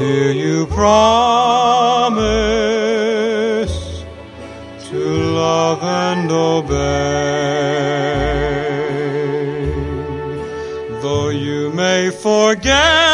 Will you promise to love and obey? Though you may forget